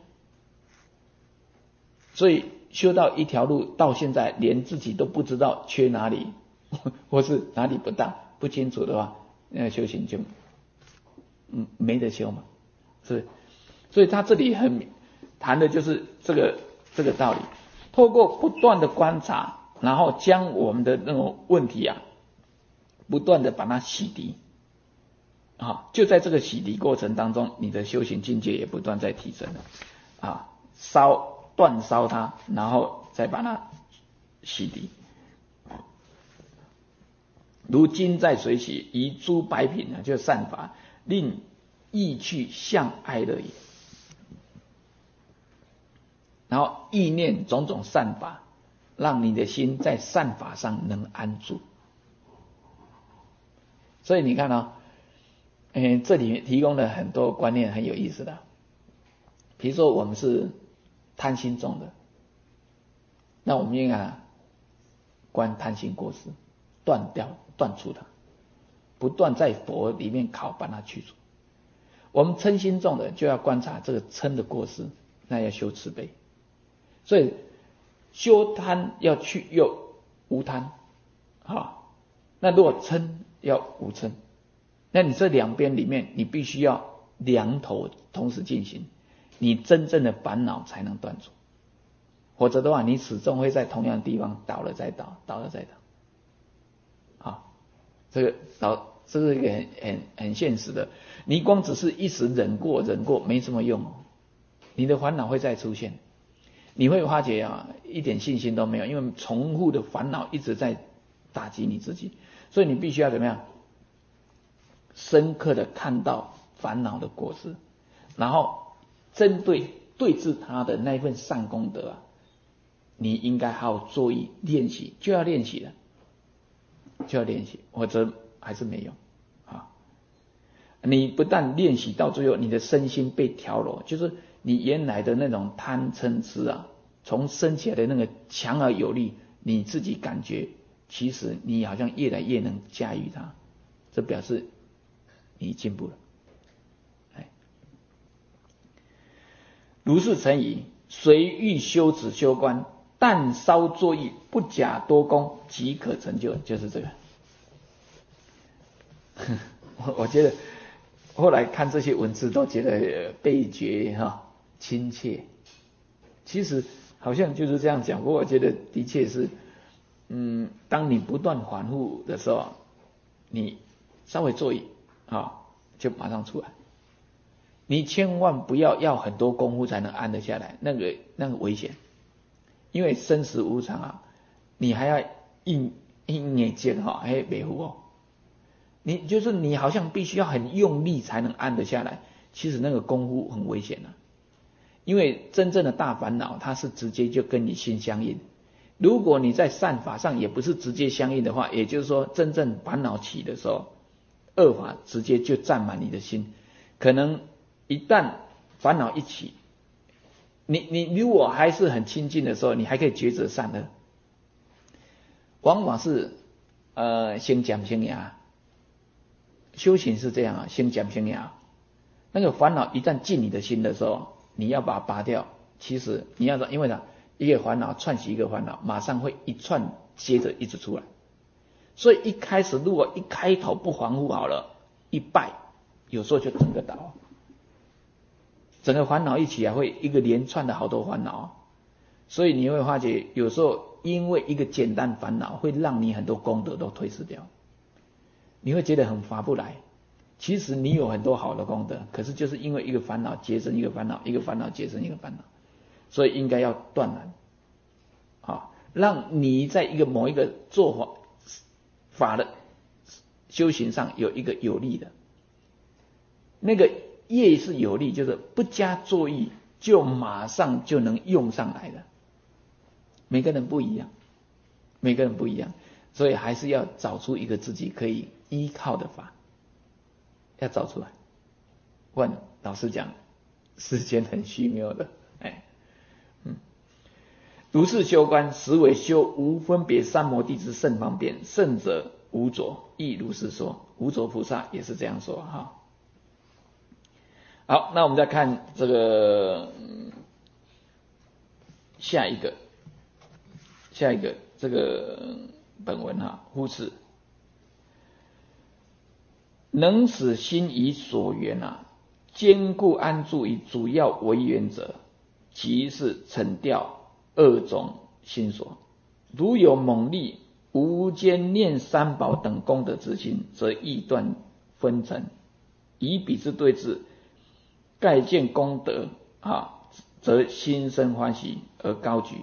所以修到一条路，到现在连自己都不知道缺哪里，或是哪里不当，不清楚的话，那修行就没得修嘛，是不是？所以他这里很谈的就是这个道理，透过不断的观察，然后将我们的那种问题啊，不断的把它洗涤。就在这个洗涤过程当中，你的修行境界也不断在提升了断烧它，然后再把它洗涤。如金在水洗，以诸白品就善法，令意去向哀乐也。然后意念种种善法，让你的心在善法上能安住。所以你看这里面提供了很多观念很有意思的。比如说我们是贪心重的，那我们应该观贪心过失，断除它，不断在佛里面考，把它去除。我们嗔心重的，就要观察这个嗔的过失，那要修慈悲。所以修贪要去又无贪，那如果嗔要无嗔，那你这两边里面，你必须要两头同时进行，你真正的烦恼才能断除。否则的话，你始终会在同样的地方倒了再倒，倒了再倒。这是一个很现实的。你光只是一时忍过没什么用你的烦恼会再出现。你会发觉一点信心都没有，因为重复的烦恼一直在打击你自己，所以你必须要怎么样？深刻的看到烦恼的过失，然后针对对治他的那一份善功德你应该好好作意练习，就要练习，否则还是没用你不但练习到最后，你的身心被调柔，就是你原来的那种贪嗔痴从生起来的那个强而有力，你自己感觉其实你好像越来越能驾驭它，这表示你进步了。如是成矣，随欲修止修观，但稍作意，不假多功，即可成就。就是这个。我觉得后来看这些文字都觉得倍觉亲切。其实好像就是这样讲，不过我觉得的确是，当你不断反复的时候，你稍微作意就马上出来。你千万不要很多功夫才能安得下来，那个危险，因为生死无常你还要硬眼睛还维护你好像必须要很用力才能安得下来，其实那个功夫很危险因为真正的大烦恼它是直接就跟你心相应，如果你在善法上也不是直接相应的话，也就是说真正烦恼起的时候，恶法直接就占满你的心，可能一旦烦恼一起，你如果还是很亲近的时候，你还可以抉择善恶，往往是先减先牙，修行是这样先减先牙，那个烦恼一旦进你的心的时候，你要把它拔掉，其实你要因为一个烦恼串起一个烦恼，马上会一串接着一直出来，所以一开始如果一开头不防护好了，一败有时候就整个倒，整个烦恼一起会一个连串的好多烦恼，所以你会发觉有时候因为一个简单烦恼会让你很多功德都退失掉，你会觉得很划不来。其实你有很多好的功德，可是就是因为一个烦恼结生一个烦恼，一个烦恼结生一个烦恼，所以应该要断然，让你在某一个做法的修行上有一个有利的，那个业是有利，就是不加作意， 就马上就能用上来了。每个人不一样，每个人不一样，所以还是要找出一个自己可以依靠的法，要找出来。问老实讲，世间很虚谬的，如是修观，实为修无分别三摩地之甚方便。圣者无着亦如是说，无着菩萨也是这样说哈。好，那我们再看这个下一个这个本文哈，忽是能使心以所缘坚固安住于主要为缘者，即是沉掉二种心所。如有猛力无间念三宝等功德之心，则易断分层，以彼之对治，盖见功德则心生欢喜而高举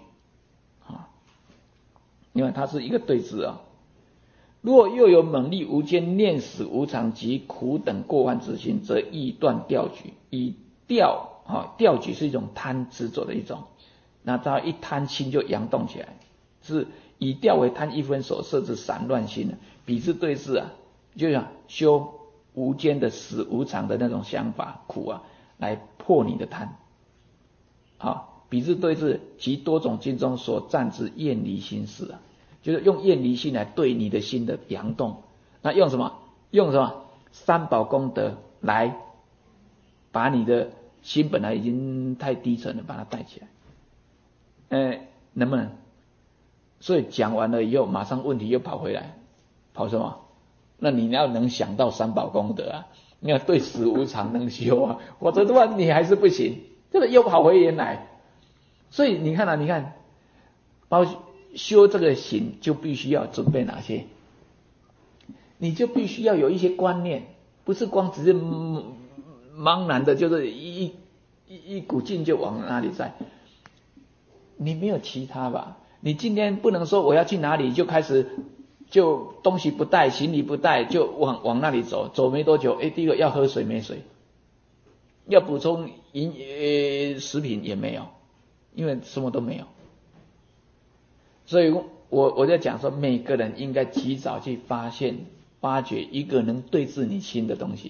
因为它是一个对治若又有猛力无间念死无常及苦等过患之心，则易断调举。以调举是一种贪执着的一种，那他一贪心就扬动起来，是以调为贪一分所设置散乱心彼之对治就像修无间的死无常的那种想法苦来破你的贪彼之对治，其多种经中所赞之厌离心事就是用厌离心来对你的心的扬动。那用什么？用什么？三宝功德来把你的心本来已经太低沉了，把它带起来。能不能？所以讲完了以后，马上问题又跑回来，跑什么？那你要能想到三宝功德你要对死无常能修否则的话你还是不行，这个又跑回原来。所以你看你看，修这个行就必须要准备哪些？你就必须要有一些观念，不是光只是茫然的，就是一股劲就往哪里在。你没有其他吧？你今天不能说我要去哪里就开始就东西不带，行李不带就往那里走，走没多久，第一个要喝水没水，要补充食品也没有，因为什么都没有。所以我在讲说，每个人应该及早去发掘一个能对治你心的东西，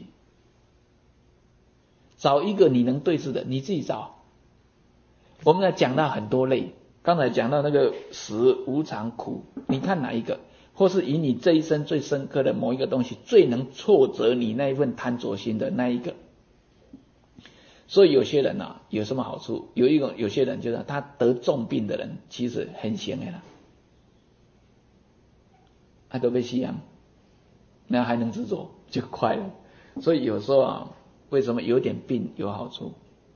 找一个你能对治的，你自己找。我们讲到很多类，刚才讲到那个死无常苦，你看哪一个？或是以你这一生最深刻的某一个东西，最能挫折你那一份贪着心的那一个。所以有些人有什么好处？有些人就是他得重病的人，其实很闲的都被吸氧，那还能执着就快了。所以有时候为什么有点病有好处？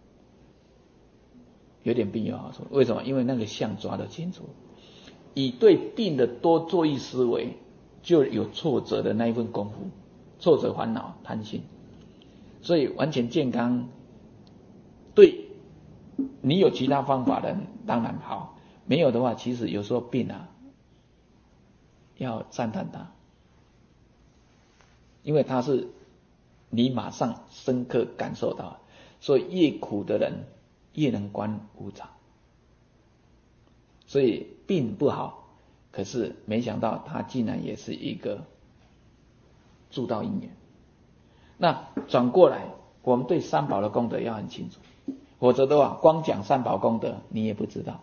有点病有好处，为什么？因为那个相抓得清楚，以对病的多做一思维，就有挫折的那一份功夫，挫折烦恼贪心。所以完全健康，对你有其他方法的当然好，没有的话，其实有时候病要赞叹它，因为它是你马上深刻感受到，所以越苦的人越能观无常。所以病不好，可是没想到它竟然也是一个助道因缘。那转过来，我们对三宝的功德要很清楚，否则的话光讲三宝功德你也不知道。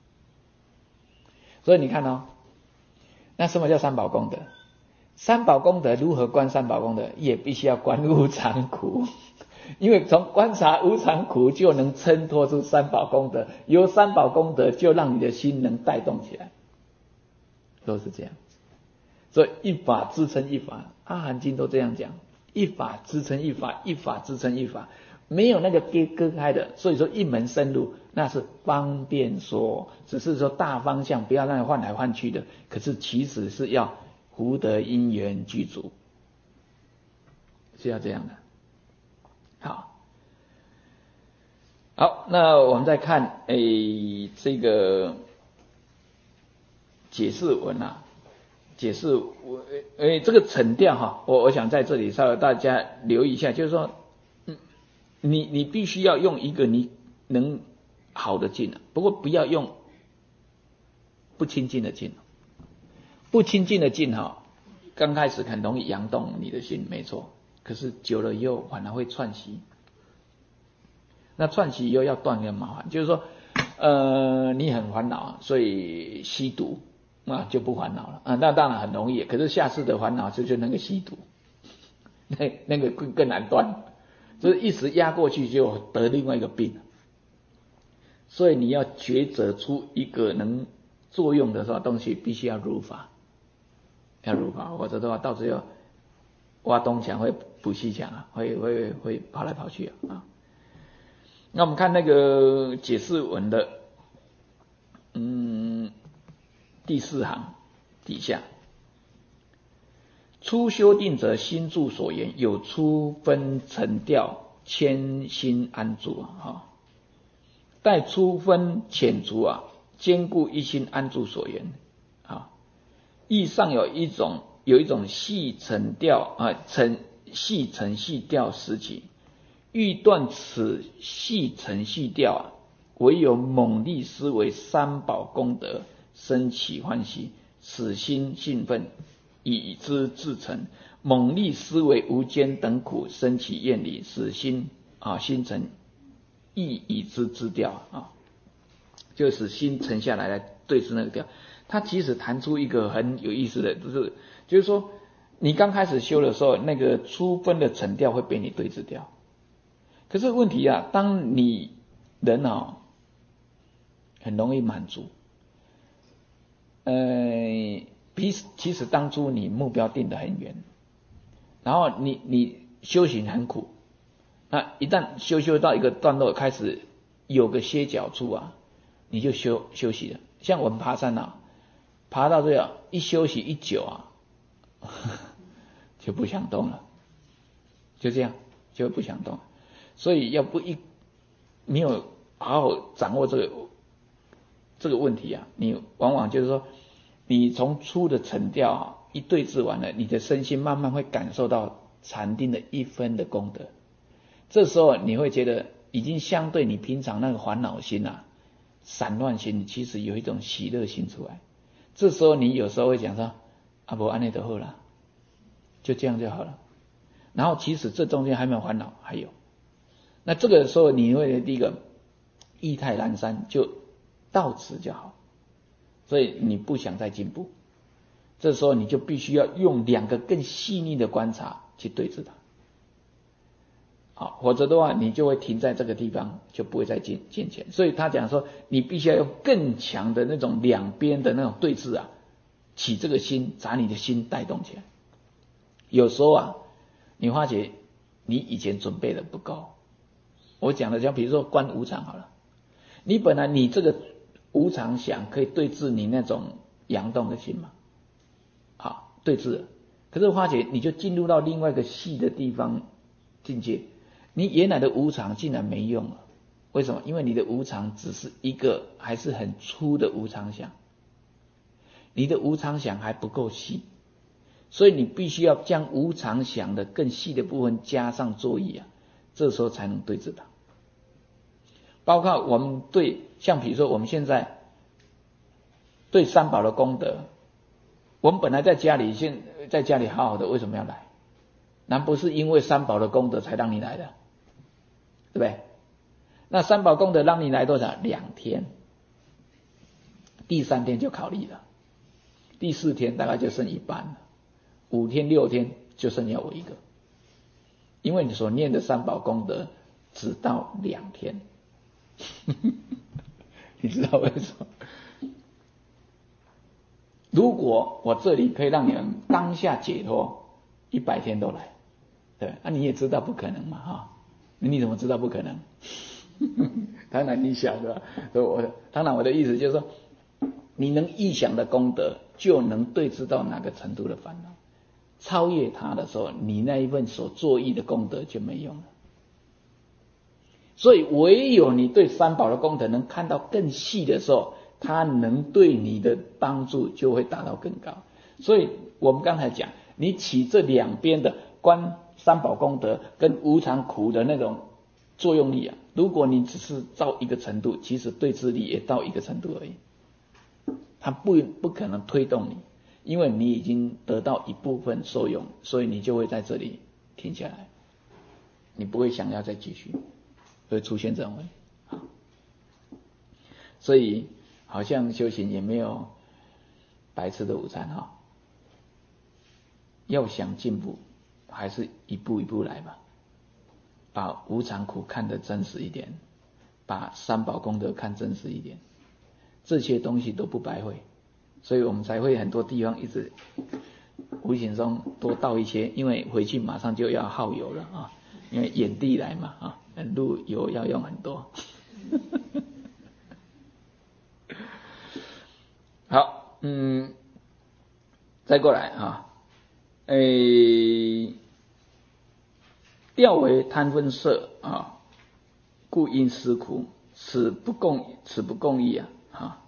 所以你看那什么叫三宝功德？三宝功德如何观三宝功德？也必须要观无常苦，因为从观察无常苦就能衬托出三宝功德，由三宝功德就让你的心能带动起来，都是这样。所以一法支撑一法，阿含经都这样讲，一法支撑一法，一法支撑一法，没有那个割开的。所以说一门深入，那是方便说，只是说大方向不要让它换来换去的，可是其实是要福德因缘具足，是要这样的。好，那我们再看这个解释文解释这个沉掉我想在这里稍微大家留意一下，就是说你必须要用一个你能好的境，不过不要用不清净的境。不清净的境刚开始很容易扬动你的心，没错，可是久了以后反而会串习。那串习以后要断更麻烦，就是说你很烦恼，所以吸毒就不烦恼了那当然很容易，可是下次的烦恼就是那个吸毒，那个更难断，就是一时压过去就得另外一个病。所以你要抉择出一个能作用的东西，必须要如法，否则的话到最后挖东墙会补西墙会跑来跑去那我们看那个解释文的第4行底下，初修定者心住所言，有初分沉掉，谦心安住待初分浅除坚固一心安住所言意上有一种细沉掉细沉细掉时期，欲断此细沉细掉唯有猛力思维三宝功德，生起欢喜，此心兴奋，以之自成。猛力思维无间等苦，生起厌离，使心心沉，亦以之自掉就使心沉下来对治那个掉。他其实谈出一个很有意思的，就是说你刚开始修的时候，那个初分的沉掉会被你对治掉。可是问题当你人很容易满足，其实当初你目标定得很远，然后你修行很苦，那一旦修到一个段落，开始有个歇脚处你就休息了。像我们爬山爬到这样一休息一久就不想动了，就这样就不想动了。所以要不没有好好掌握这个问题你往往就是说，你从初的沉掉一对治完了，你的身心慢慢会感受到禅定的一分的功德。这时候你会觉得已经相对你平常那个烦恼心散乱心，其实有一种喜乐心出来。这时候你有时候会讲说不然这样就好了，就这样就好了。然后其实这中间还没有烦恼，还有。那这个时候你会第一个意态阑珊，就到此就好，所以你不想再进步，这时候你就必须要用2个更细腻的观察去对治它否则的话你就会停在这个地方，就不会再进前。所以他讲说你必须要用更强的那种两边的那种对治起这个心，把你的心带动起来。有时候你发觉你以前准备的不够。我讲的像比如说观无常好了，你本来你这个无常想可以对治你那种扬动的心嘛，对治了，可是发觉你就进入到另外一个细的地方境界，你原来的无常竟然没用了。为什么？因为你的无常只是一个还是很粗的无常想，你的无常想还不够细，所以你必须要将无常想的更细的部分加上作意这时候才能对治它。包括我们像比如说我们现在对三宝的功德，我们本来在家里好好的，为什么要来？难不是因为三宝的功德才让你来的，对不对？那三宝功德让你来多少？2天，第3天就考虑了，第4天大概就剩一半了，5天6天就剩下我一个，因为你所念的三宝功德只到2天你知道为什么？如果我这里可以让你们当下解脱，100天都来，对，你也知道不可能嘛你怎么知道不可能？当然你想的，当然我的意思就是说，你能预想的功德就能对治到哪个程度的烦恼，超越它的时候，你那一份所作意的功德就没用了。所以唯有你对三宝的功德能看到更细的时候，它能对你的帮助就会达到更高。所以我们刚才讲，你起这2边的观三宝功德跟无常苦的那种作用力啊，如果你只是到一个程度，其实对峙力也到一个程度而已，它不可能推动你，因为你已经得到一部分受用，所以你就会在这里停下来，你不会想要再继续，会出现这种问题。所以好像修行也没有白吃的午餐哈，要想进步，还是一步一步来吧。把无常苦看得真实一点，把三宝功德看真实一点，这些东西都不白费，所以我们才会很多地方一直无形中多倒一些，因为回去马上就要耗油了啊，因为眼地来嘛啊，路油要用很多。好，再过来啊，调为贪分色啊，故因思苦，此不共义啊，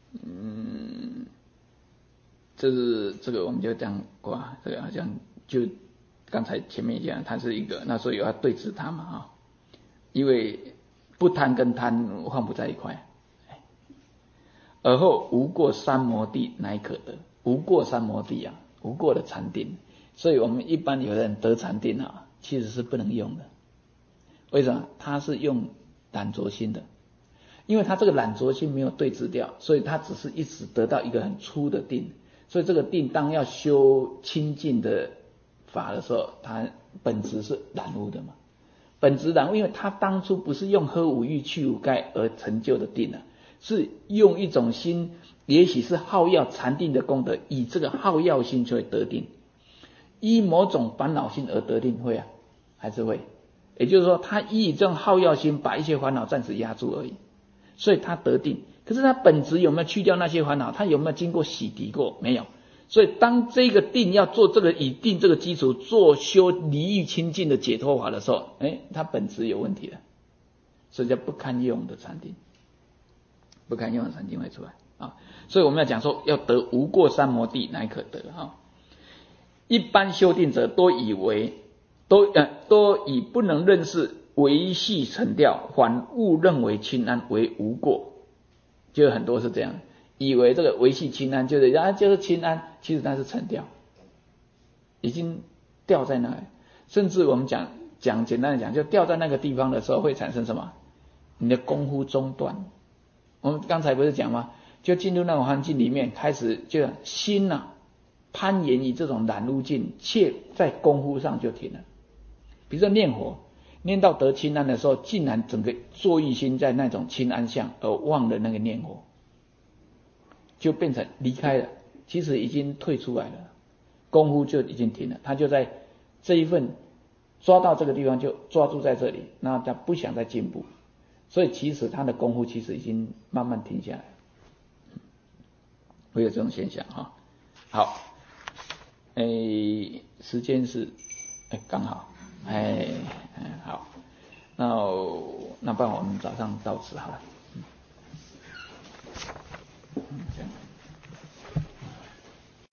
这个我们就讲过啊，这个好像就刚才前面讲，它是一个，那时候有要对峙它嘛啊，因为不贪跟贪放不在一块，而后无过三摩地乃可得，无过三摩地啊，无过的禅定，所以我们一般有人得禅定啊，其实是不能用的。为什么？他是用懒着心的，因为他这个懒着心没有对治掉，所以他只是一直得到一个很粗的定，所以这个定当要修清净的法的时候，他本质是染污的嘛，本质染污，因为他当初不是用喝五欲去五盖而成就的定啊，是用一种心，也许是好要禅定的功德，以这个好要心就会得定，依某种烦恼心而得定，会啊，还是会。也就是说，他以这种好要心把一些烦恼暂时压住而已，所以他得定。可是他本质有没有去掉那些烦恼？他有没有经过洗涤过？没有。所以当这个定要做这个以定这个基础做修离欲清净的解脱法的时候，他本质有问题了，所以叫不堪用的禅定，不堪用的禅定会出来啊。所以我们要讲说，要得无过三摩地乃可得啊。一般修定者都以为。都以不能认识维系沉掉，反误认为清安为无过，就很多是这样，以为这个维系清安就是清安，其实它是沉掉，已经掉在那里。甚至我们讲简单的讲，就掉在那个地方的时候会产生什么？你的功夫中断。我们刚才不是讲吗？就进入那种环境里面，开始就心攀岩于这种染污境，却在功夫上就停了。比如说念佛，念到得清安的时候，竟然整个作意心在那种清安相，而忘了那个念佛，就变成离开了，其实已经退出来了，功夫就已经停了，他就在这一份抓到这个地方就抓住在这里，那他不想再进步，所以其实他的功夫其实已经慢慢停下来，会有这种现象哈。好，时间是刚好。好，那不然我们早上到此好了。